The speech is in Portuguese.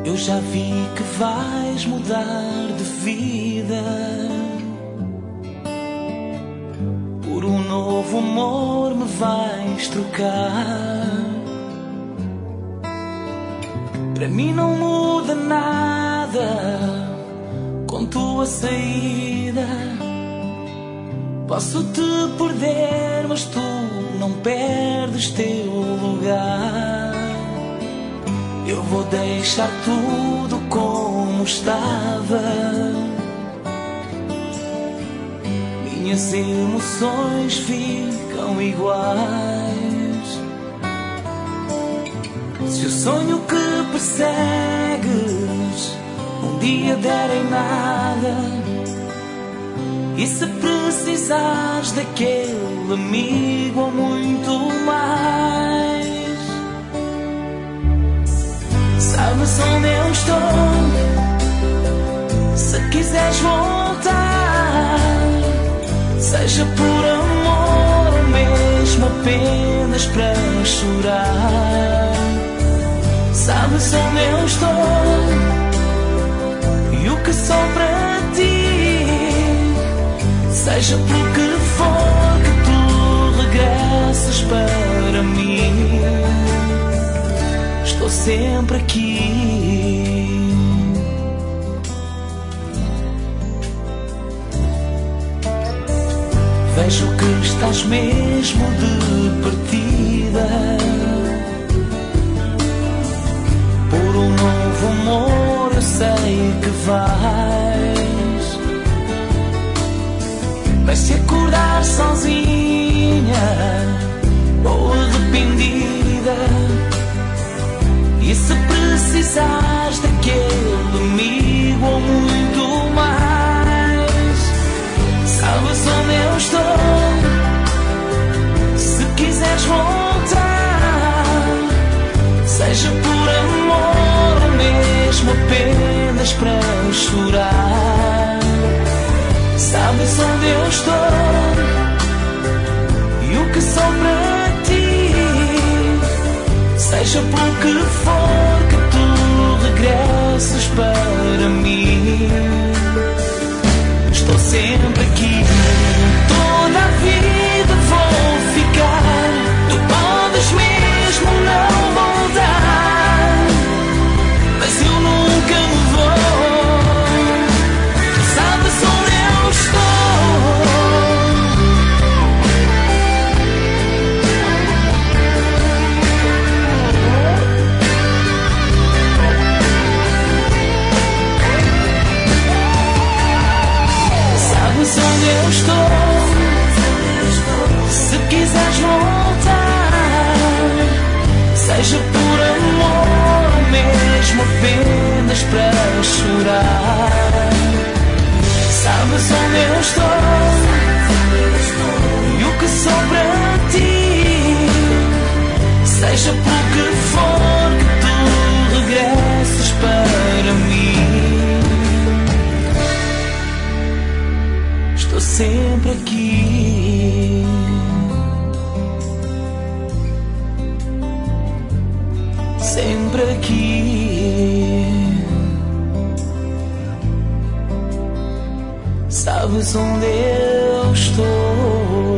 Eu já vi que vais mudar de vida por um novo amor, me vais trocar. Para mim não muda nada com tua saída. Posso te perder, mas tu não perdes teu lugar. Eu vou deixar tudo como estava. Minhas emoções ficam iguais. Se o sonho que persegues um dia der em nada, e se precisares daquele amigo ou muito mais, sabes onde eu estou. Se quiseres voltar, seja por amor ou mesmo apenas para chorar, sabes onde eu estou e o que sou para ti. Seja pelo que for que tu regresses para mim, estou sempre aqui. Vejo que estás mesmo de partida por um novo amor. Eu sei que vais, mas se acordar sozinha ou arrependida, e se precisares daquele amigo ou muito mais, sabes onde eu estou. Se quiseres voltar, seja por amor ou mesmo apenas para chorar, sabes onde eu estou e o que sou para ti. Seja pelo que for que tu regresses para mim, estou sempre aqui. Toda a vida vou ficar. Tu podes mesmo não voltar, mas eu nunca vou. Sabes onde eu estou. Sabes onde eu estou. Se quiseres voltar, seja por amor ou mesmo apenas para chorar, sabes onde eu estou e o que sou para ti. Seja por que for que tu regresses para mim, estou sempre aqui. Sempre aqui. Sabes onde eu estou.